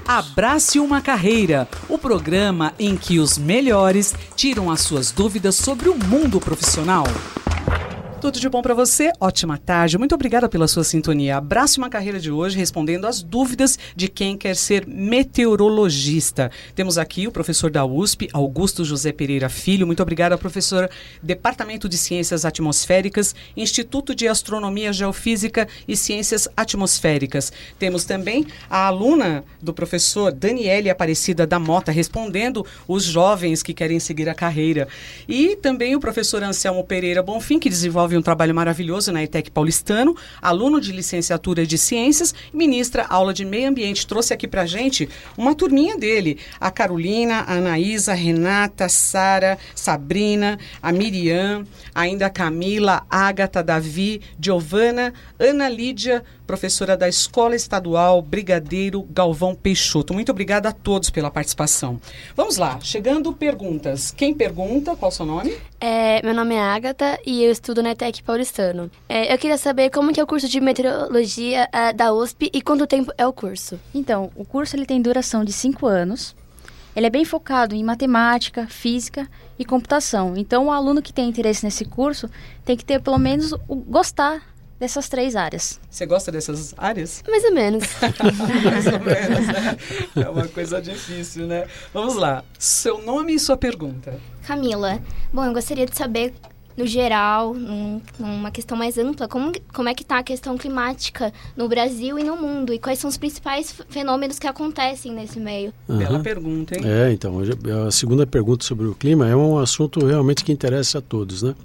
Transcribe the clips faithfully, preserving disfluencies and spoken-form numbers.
Abrace uma Carreira, o programa em que os melhores tiram as suas dúvidas sobre o mundo profissional. Tudo de bom para você? Ótima tarde. Muito obrigada pela sua sintonia. Abrace uma Carreira de hoje respondendo às dúvidas de quem quer ser meteorologista. Temos aqui o professor da U S P, Augusto José Pereira Filho. Muito obrigada, professor. Departamento de Ciências Atmosféricas, Instituto de Astronomia, Geofísica e Ciências Atmosféricas. Temos também a aluna do professor Daniele Aparecida da Mota, respondendo os jovens que querem seguir a carreira. E também o professor Anselmo Pereira Bonfim, que desenvolve um trabalho maravilhoso na ETEC Paulistano, aluno de licenciatura de Ciências, ministra aula de Meio Ambiente. Trouxe aqui pra gente uma turminha dele, a Carolina, a Anaísa, a Renata, a Sara, Sabrina, a Miriam, ainda a Camila, a Ágata, Davi, Giovana, Ana Lídia, professora da Escola Estadual Brigadeiro Galvão Peixoto. Muito obrigada a todos pela participação. Vamos lá, chegando perguntas. Quem pergunta? Qual o seu nome? É, meu nome é Ágata e eu estudo na ETEC Paulistano. É, eu queria saber como que é o curso de meteorologia é, da U S P e quanto tempo é o curso. Então, o curso ele tem duração de cinco anos. Ele é bem focado em matemática, física e computação. Então, o aluno que tem interesse nesse curso tem que ter pelo menos o gostar dessas três áreas. Você gosta dessas áreas? Mais ou menos. Mais ou menos, né? É uma coisa difícil, né? Vamos lá. Seu nome e sua pergunta. Camila. Bom, eu gostaria de saber, no geral, num, numa questão mais ampla, como, como é que está a questão climática no Brasil e no mundo? E quais são os principais fenômenos que acontecem nesse meio? Uhum. Bela pergunta, hein? É, então, a segunda pergunta sobre o clima é um assunto realmente que interessa a todos, né?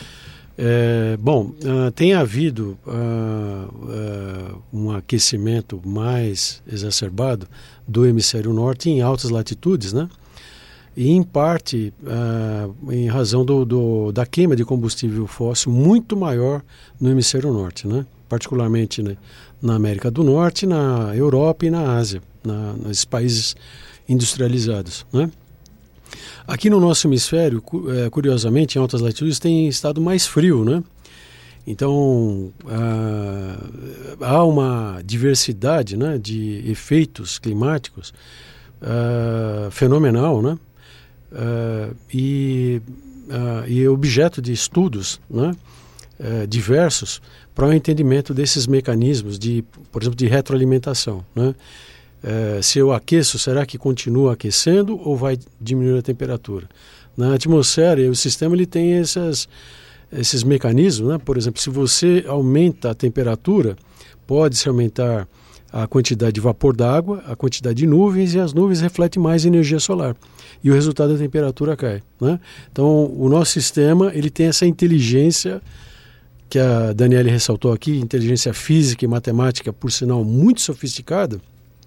É, bom, uh, tem havido uh, uh, um aquecimento mais exacerbado do hemisfério norte em altas latitudes, né? E em parte uh, em razão do, do, da queima de combustível fóssil muito maior no hemisfério norte, né? Particularmente, né, na América do Norte, na Europa e na Ásia, na, nos países industrializados, né? Aqui no nosso hemisfério, curiosamente, em altas latitudes, tem estado mais frio, né? Então, ah, há uma diversidade, né, de efeitos climáticos ah, fenomenal, né? Ah, e, ah, e objeto de estudos, né, ah, diversos para o entendimento desses mecanismos, de, por exemplo, de retroalimentação, né? É, se eu aqueço, será que continua aquecendo ou vai diminuir a temperatura? Na atmosfera, o sistema ele tem essas, esses mecanismos, né? Por exemplo, se você aumenta a temperatura, pode-se aumentar a quantidade de vapor d'água, a quantidade de nuvens, e as nuvens refletem mais energia solar. E o resultado da temperatura cai, né? Então, o nosso sistema ele tem essa inteligência que a Daniele ressaltou aqui, inteligência física e matemática, por sinal, muito sofisticada,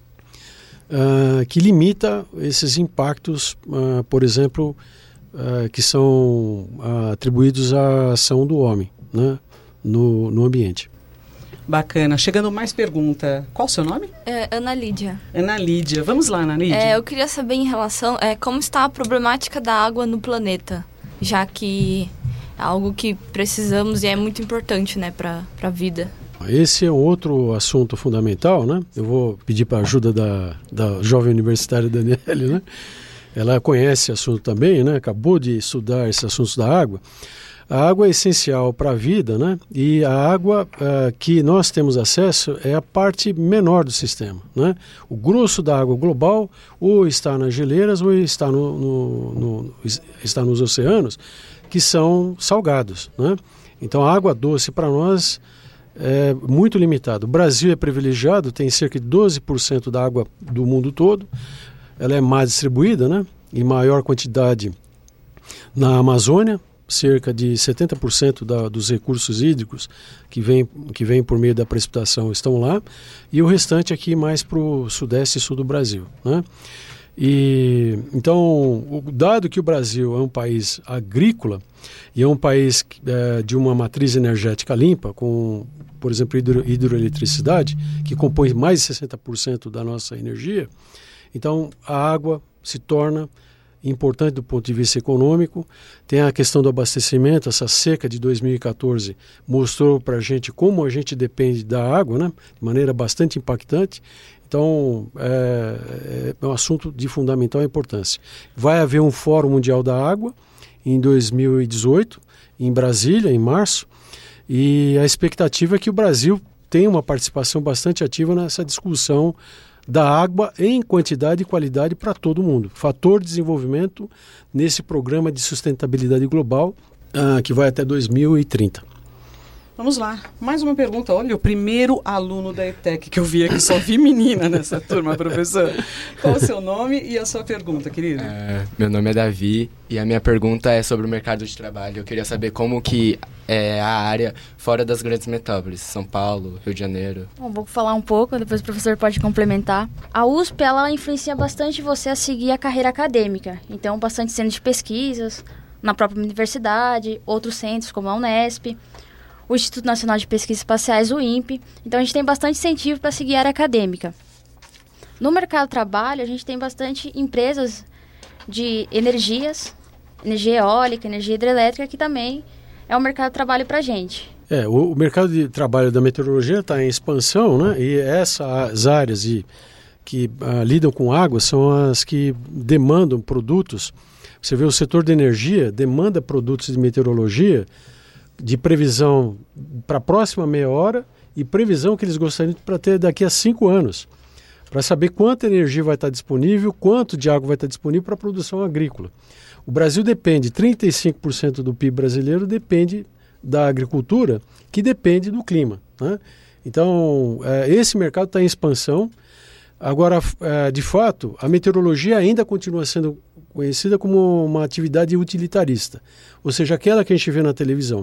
Uh, que limita esses impactos, uh, por exemplo, uh, que são uh, atribuídos à ação do homem, né, no, no ambiente. Bacana. Chegando mais pergunta. Qual o seu nome? É, Ana Lídia. Ana Lídia. Vamos lá, Ana Lídia. É, eu queria saber em relação é, como está a problemática da água no planeta, já que é algo que precisamos e é muito importante, né, para a vida. Esse é outro assunto fundamental, né? Eu vou pedir para a ajuda da, da jovem universitária Daniele, né? Ela conhece o assunto também, né? Acabou de estudar esses assuntos da água. A água é essencial para a vida, né? E a água uh, que nós temos acesso é a parte menor do sistema, né? O grosso da água global ou está nas geleiras ou está, no, no, no, está nos oceanos, que são salgados, né? Então a água doce para nós é muito limitado. O Brasil é privilegiado, tem cerca de doze por cento da água do mundo todo. Ela é mais distribuída, né, em maior quantidade na Amazônia, cerca de setenta por cento da, dos recursos hídricos que vêm que vem por meio da precipitação estão lá, e o restante aqui mais para o sudeste e sul do Brasil, né? E, então, o, dado que o Brasil é um país agrícola e é um país é, de uma matriz energética limpa, com, por exemplo, hidro, hidroeletricidade, que compõe mais de sessenta por cento da nossa energia, então a água se torna importante do ponto de vista econômico. Tem a questão do abastecimento. Essa seca de dois mil e quatorze mostrou para a gente como a gente depende da água, né, de maneira bastante impactante. Então, é, é um assunto de fundamental importância. Vai haver um Fórum Mundial da Água em dois mil e dezoito, em Brasília, em março, e a expectativa é que o Brasil tenha uma participação bastante ativa nessa discussão da água em quantidade e qualidade para todo mundo. Fator de desenvolvimento nesse programa de sustentabilidade global uh, que vai até dois mil e trinta. Vamos lá, mais uma pergunta. Olha, o primeiro aluno da ETEC que eu vi aqui, só vi menina nessa turma, professor. Qual o seu nome e a sua pergunta, querido? É, meu nome é Davi e a minha pergunta é sobre o mercado de trabalho. Eu queria saber como que é a área fora das grandes metrópoles, São Paulo, Rio de Janeiro. Bom, vou falar um pouco, depois o professor pode complementar. A U S P, ela influencia bastante você a seguir a carreira acadêmica. Então, bastante centro de pesquisas, na própria universidade, outros centros como a Unesp, o Instituto Nacional de Pesquisas Espaciais, o INPE. Então, a gente tem bastante incentivo para seguir a área acadêmica. No mercado de trabalho, a gente tem bastante empresas de energias, energia eólica, energia hidrelétrica, que também é um mercado de trabalho para a gente. É, o, o mercado de trabalho da meteorologia está em expansão, né? E essas áreas de, que uh, lidam com água são as que demandam produtos. Você vê o setor de energia demanda produtos de meteorologia de previsão para a próxima meia hora e previsão que eles gostariam para ter daqui a cinco anos, para saber quanta energia vai estar disponível, quanto de água vai estar disponível para a produção agrícola. O Brasil depende, trinta e cinco por cento do P I B brasileiro depende da agricultura, que depende do clima, né? Então, é, esse mercado está em expansão. Agora, é, de fato, a meteorologia ainda continua sendo conhecida como uma atividade utilitarista, ou seja, aquela que a gente vê na televisão.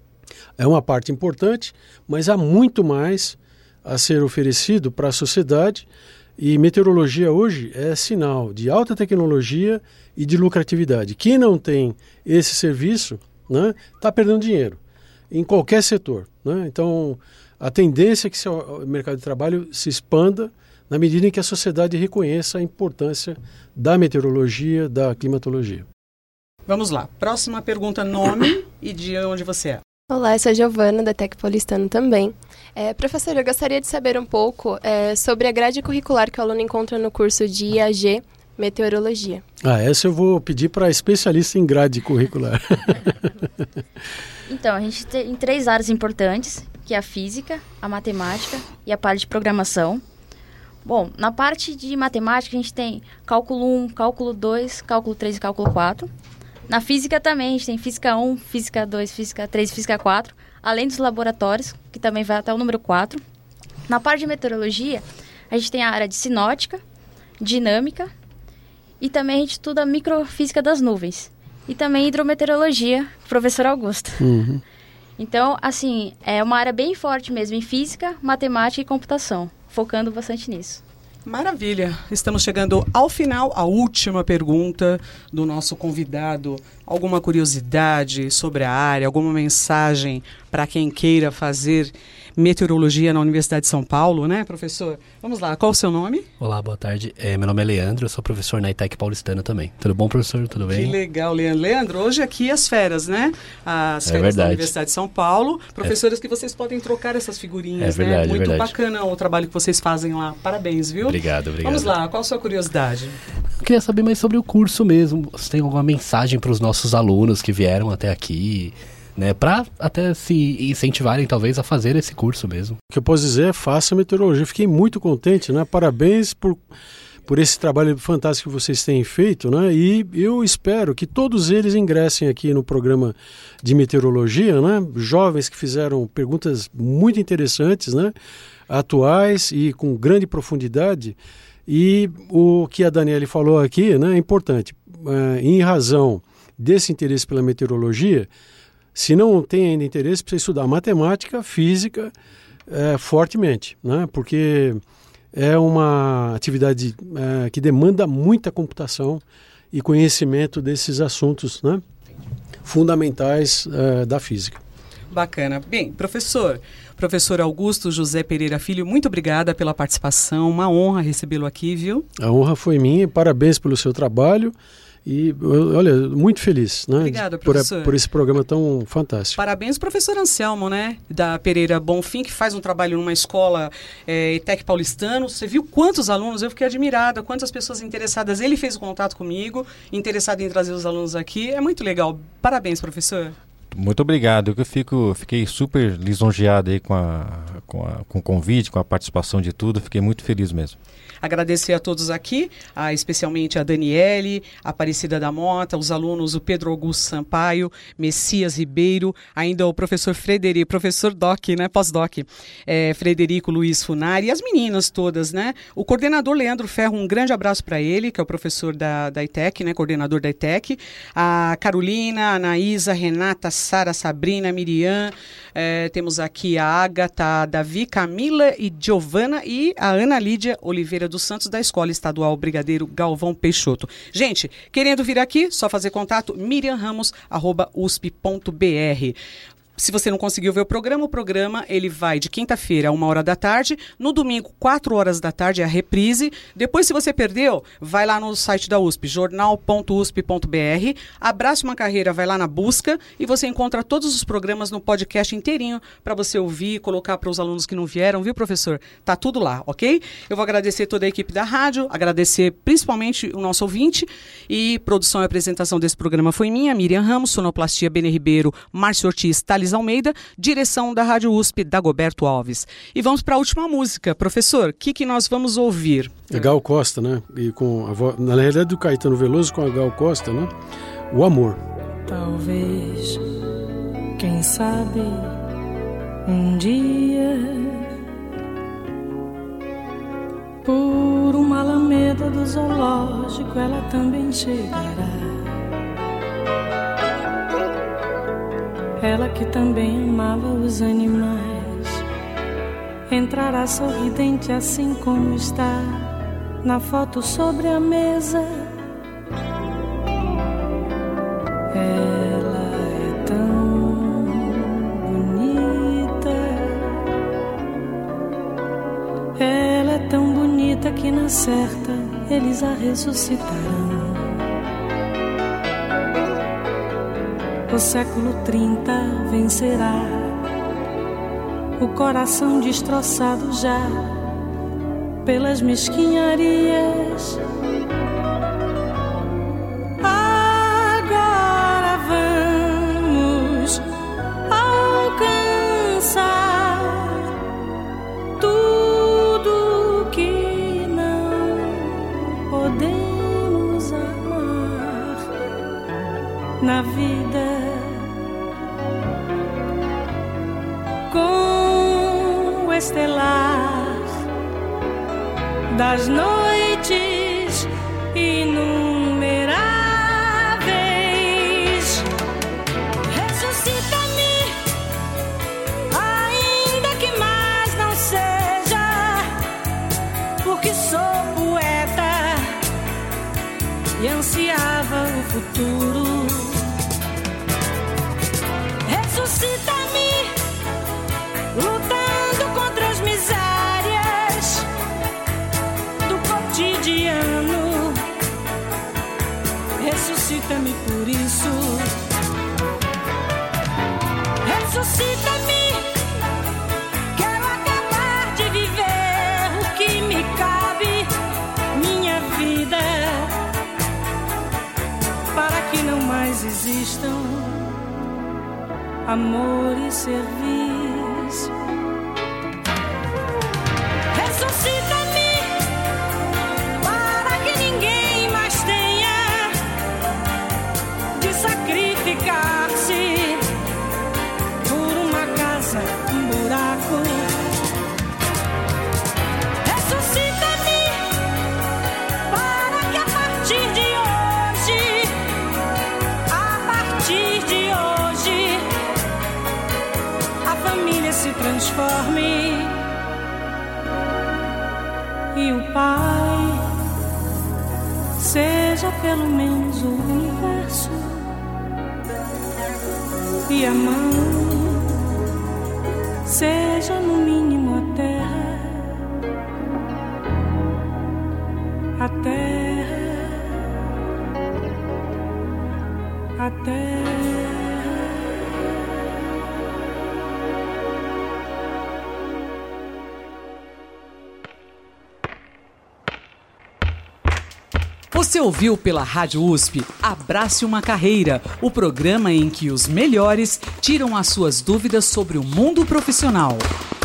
É uma parte importante, mas há muito mais a ser oferecido para a sociedade, e meteorologia hoje é sinal de alta tecnologia e de lucratividade. Quem não tem esse serviço, né, está perdendo dinheiro em qualquer setor, né? Então, a tendência é que o mercado de trabalho se expanda na medida em que a sociedade reconheça a importância da meteorologia, da climatologia. Vamos lá. Próxima pergunta, nome e de onde você é. Olá, eu sou a Giovana, da ETEC Paulistano também. É, professor, eu gostaria de saber um pouco é, sobre a grade curricular que o aluno encontra no curso de I A G Meteorologia. Ah, essa eu vou pedir para especialista em grade curricular. Então, a gente tem três áreas importantes, que é a física, a matemática e a parte de programação. Bom, na parte de matemática a gente tem cálculo um, cálculo dois, cálculo três e cálculo quatro. Na física também a gente tem física um, física dois, física três e física quatro, além dos laboratórios, que também vai até o número quatro. Na parte de meteorologia, a gente tem a área de sinótica, dinâmica, e também a gente estuda a microfísica das nuvens. E também hidrometeorologia, professor Augusto. Uhum. Então, assim, é uma área bem forte mesmo em física, matemática e computação, focando bastante nisso. Maravilha. Estamos chegando ao final, a última pergunta do nosso convidado. Alguma curiosidade sobre a área, alguma mensagem para quem queira fazer meteorologia na Universidade de São Paulo, né, professor? Vamos lá, qual o seu nome? Olá, boa tarde. É, meu nome é Leandro, eu sou professor na ETEC Paulistana também. Tudo bom, professor? Tudo bem? Que legal, Leandro. Leandro, hoje aqui as férias, né? As é férias verdade. da Universidade de São Paulo. Professores é. que vocês podem trocar essas figurinhas, é verdade, né? Muito é verdade. bacana o trabalho que vocês fazem lá. Parabéns, viu? Obrigado, obrigado. Vamos lá, qual a sua curiosidade? Eu queria saber mais sobre o curso mesmo. Você tem alguma mensagem para os nossos alunos que vieram até aqui, né, para até se incentivarem talvez a fazer esse curso mesmo? O que eu posso dizer é faça meteorologia. Fiquei muito contente, né? Parabéns por, por esse trabalho fantástico que vocês têm feito, né? E eu espero que todos eles ingressem aqui no programa de meteorologia, né? Jovens que fizeram perguntas muito interessantes, né? Atuais e com grande profundidade. E o que a Daniele falou aqui, né, é importante. É, em razão desse interesse pela meteorologia, se não tem ainda interesse, precisa estudar matemática, física, é, fortemente, né? Porque é uma atividade é, que demanda muita computação e conhecimento desses assuntos, né, fundamentais é, da física. Bacana. Bem, professor, professor Augusto José Pereira Filho, muito obrigada pela participação, uma honra recebê-lo aqui, viu? A honra foi minha, parabéns pelo seu trabalho. E, olha, muito feliz, né? Obrigada, por, professor. por esse programa tão fantástico. Parabéns, professor Anselmo, né? Da Pereira Bonfim, que faz um trabalho numa escola é, ETEC paulistano. Você viu quantos alunos? Eu fiquei admirada, quantas pessoas interessadas. Ele fez o contato comigo, interessado em trazer os alunos aqui. É muito legal. Parabéns, professor. Muito obrigado. Eu fico, fiquei super lisonjeado aí com, a, com, a, com o convite, com a participação de tudo. Fiquei muito feliz mesmo. Agradecer a todos aqui, a, especialmente a Daniele, a Aparecida da Mota, os alunos, o Pedro Augusto Sampaio, Messias Ribeiro, ainda o professor Frederico, professor Doc, né, pós-doc, é, Frederico Luiz Funari, e as meninas todas, né? O coordenador Leandro Ferro, um grande abraço para ele, que é o professor da, da ETEC, né, coordenador da ETEC, a Carolina, a Anaísa, a Renata, a Sara, Sabrina, a Miriam, é, temos aqui a Ágata, a Davi, Camila e Giovana e a Ana Lídia Oliveira dos Santos, da Escola Estadual Brigadeiro Galvão Peixoto. Gente, querendo vir aqui, só fazer contato, miriam ramos arroba u s p ponto b r. Se você não conseguiu ver o programa, o programa ele vai de quinta-feira a uma hora da tarde, no domingo, quatro horas da tarde, é a reprise. Depois, se você perdeu, vai lá no site da U S P, jornal ponto u s p ponto b r, Abrace uma Carreira, vai lá na busca e você encontra todos os programas no podcast inteirinho para você ouvir e colocar para os alunos que não vieram, viu, professor? Tá tudo lá, ok? Eu vou agradecer toda a equipe da rádio, agradecer principalmente o nosso ouvinte, e produção e apresentação desse programa foi minha, Miriam Ramos, sonoplastia Bene Ribeiro, Márcio Ortiz, Thales Almeida, direção da Rádio U S P, Dagoberto Alves. E vamos para a última música. Professor, o que, que nós vamos ouvir? É Gal Costa, né? E com a voz, na realidade, do Caetano Veloso com a Gal Costa, né? O Amor. Talvez, quem sabe, um dia, por uma alameda do zoológico, ela também chegará. Ela que também amava os animais, entrará sorridente assim como está na foto sobre a mesa. Ela é tão bonita, ela é tão bonita que na certa eles a ressuscitarão. O século trinta vencerá o coração destroçado já pelas mesquinharias. Agora vamos alcançar tudo que não podemos amar na vida. Com o estelar das noites inumeráveis, ressuscita-me, ainda que mais não seja, porque sou poeta e ansiava o futuro. Ressuscita-me, lutando contra as misérias do cotidiano. Ressuscita-me por isso. Ressuscita-me, quero acabar de viver o que me cabe, minha vida, para que não mais existam amor e serviço. Ressuscita-me, para que ninguém mais tenha de sacrificar-se por uma casa, um buraco. Ressuscita-me, para que a partir de hoje, a partir de hoje, a família se transforme e o Pai seja pelo menos o universo e a Mãe seja no mínimo a terra, a terra Você ouviu pela Rádio U S P Abrace uma Carreira, o programa em que os melhores tiram as suas dúvidas sobre o mundo profissional.